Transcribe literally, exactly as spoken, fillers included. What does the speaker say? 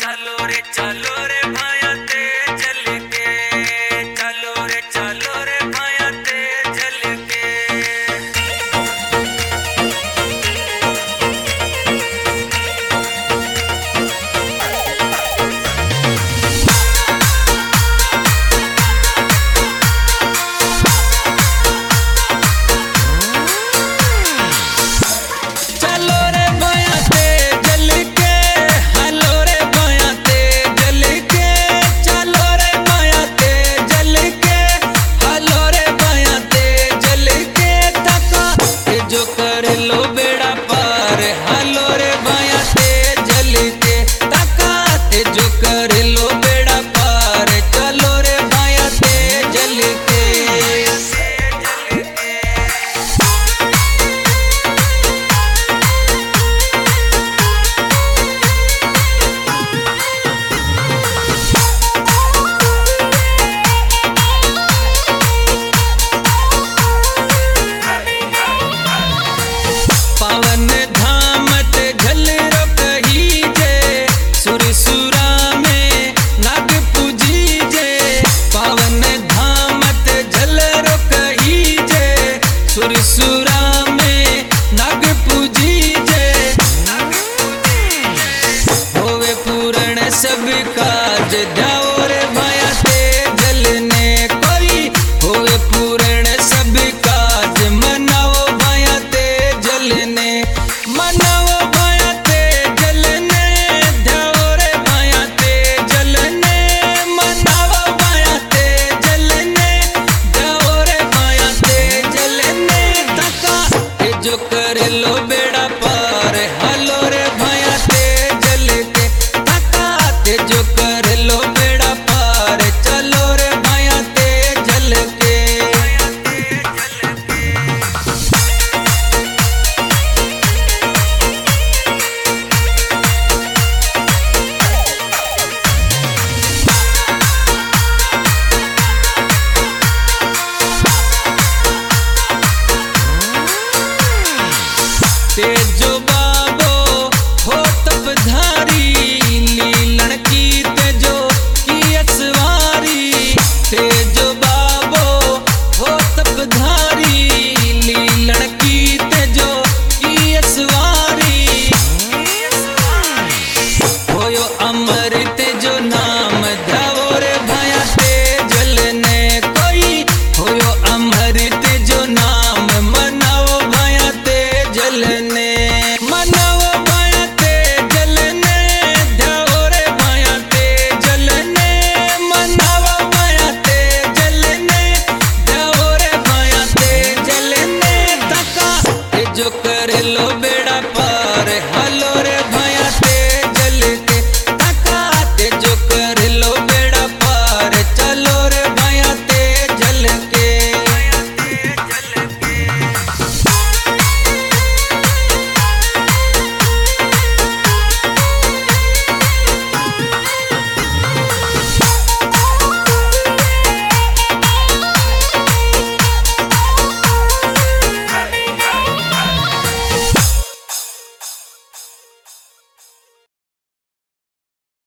चलो रे चलो रे भाया ते चल के, चलो रे चलो रे भाया ते चल के। चलो रे भाया ते जल के, हलो रे भाया ते जल के, चलो रे भाया ते जल के, हलो रे भाया ते जल के। तका ते जो कर लो बेड़ा पार, हलो रे भाया ते जल के। तका ते जो कर लो बेड़ा पार, चलो रे भाया ते जल के। पावन धाम ते झल रो कहीजे, सुरसुरा में नाग पूजीजे। पावन धाम ते झल रो कहीजे, सुरसुरा में नाग पूजीजे। होवे पूर्ण सब काज, ध्याओ रे भाया ते जलने कोई। होवे पूर्ण सब काज, मनाओ भाया ते जलने, मनाओ भाया ते जलने। ध्याओ रे भाया ते जलने, मनाओ भाया ते जलने। ध्याओ रे भाया ते जलने। तका ते जो कर लो बेड़ा पार, हलो रे भाया ते जल के। तका ते जो कर लो बेड़ा पार, चलो रे भाया ते जल के। तेजो बाबो हो तपधारी, लीलन की तेजो की असवारी। तेजो बाबो हो तपधारी, लीलन की तेजो की असवारी। होयो अमृत जो नाम, ध्याओ रे भाया ते जलने कोई। होयो अमृत जो नाम, मनाओ भाया ते जलने, मनाओ भाया ते जलने। ध्याओ रे भाया ते जलने, मनाओ भाया ते जलने। ध्याओ रे भाया ते जलने। तका ते जो कर लो बेड़ा